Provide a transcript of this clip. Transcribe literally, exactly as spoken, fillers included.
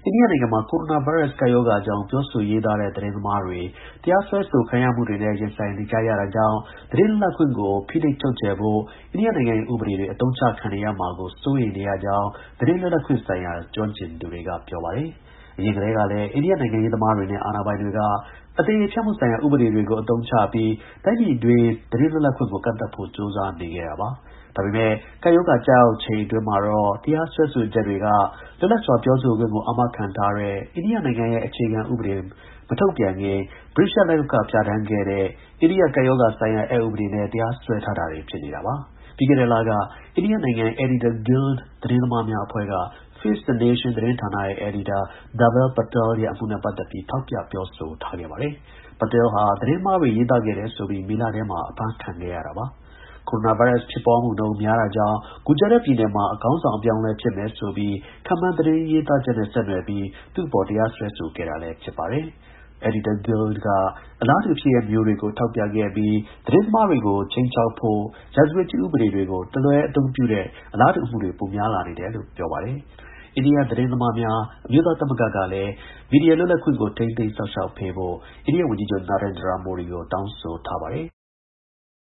အိန္ဒိယနိုင်ငံမှာ ကိုရိုနာဗိုင်းရပ်စ် ကပ်ရောဂါအကြောင်း ပြောဆိုရေးသားတဲ့ သတင်းသမားတွေ တရားစွဲဆိုခံရမှုတွေနဲ့ ရင်ဆိုင်နေကြရတာကြောင့် သတင်းလွတ်လပ်ခွင့်ကို ဖိနှိပ်ချုပ်ချယ်ဖို့ အိန္ဒိယနိုင်ငံရဲ့ ဥပဒေတွေ အသုံးချခံနေရမှာကို စိုးရိမ်နေရကြောင်း သတင်းလွတ်လပ်ခွင့်ဆိုင်ရာ ကျွမ်းကျင်သူတွေက ပြောပါတယ်။ အရင်ကတည်းကလည်း အိန္ဒိယနိုင်ငံရေးသမားတွေနဲ့ အာဏာပိုင်တွေက အသရေဖျက်မှုဆိုင်ရာ ဥပဒေတွေကို အသုံးချပြီး တိုင်းပြည်တွင်း သတင်းလွတ်လပ်ခွင့်ကို ကန့်သတ်ဖို့ ကြိုးစားနေခဲ့တာပါ။ ဒါပေမဲ့ ကပ်ရောဂါ ကျရောက်ချိန်အတွင်းမှာတော့ တရားစွဲဆိုချက်တွေက လွတ်လပ်စွာ ပြောဆိုခွင့်ကို အာမခံထားတဲ့ အိန္ဒိယနိုင်ငံရဲ့ အခြေခံဥပဒေ မထုတ်ပြန်ခင် ဗြိတိသျှ လက်အောက်က ပြဌာန်းခဲ့တဲ့ အိန္ဒိယ ကပ်ရောဂါဆိုင်ရာ အက်ဥပဒေနဲ့ တရားစွဲထားတာတွေ ဖြစ်နေတာပါ။ ပြီးခဲ့တဲ့လက အိန္ဒိယနိုင်ငံ Editor Guild သတင်းသမားများအဖွဲ့က Face the Nation သတင်းဌာနရဲ့ အယ်ဒီတာ Dhaval Patel ရဲ့ အမှုနဲ့ပတ်သက်ပြီး ထောက်ပြ ပြောဆိုထားခဲ့ပါတယ်။ Patel ဟာ သတင်းမှားတွေ ရေးသားခဲ့တယ်ဆိုပြီး မေလထဲမှာ အဖမ်းခံခဲ့ရတာပါ။ ကိုရိုနာဗိုင်းရပ်စ် ဖြစ်ပွားမှုနှုန်း များတာကြောင့် Gujarat ပြည်နယ်မှာ ခေါင်းဆောင် အပြောင်းအလဲ ဖြစ်မယ်ဆိုပြီး ခန့်မှန်း သတင်းရေးသားချက်နဲ့ ဆက်နွယ်ပြီး သူ့အပေါ် တရားစွဲဆိုခဲ့တာလည်း ဖြစ်ပါတယ်။ Editor Guild က အလားတူ ဖြစ်ရပ်မျိုးတွေကို ထောက်ပြခဲ့ပြီး သတင်းသမားတွေကို ခြိမ်းခြောက်ဖို့ ရာဇဝတ်ကြီး ဥပဒေတွေကို တလွဲအသုံးပြုတဲ့ အလားတူ အမှုတွေ ပိုများလာနေတယ်လို့ ပြောပါတယ်။ အိန္ဒိယ သတင်းသမားများ အမျိုးသား သမဂ္ဂကလည်း မီဒီယာ လွတ်လပ်ခွင့်ကို ထိန်းသိမ်းစောင့်ရှောက်ပေးဖို့ အိန္ဒိယ ဝန်ကြီးချုပ် Narendra Modi ကို တောင်းဆိုထားပါတယ်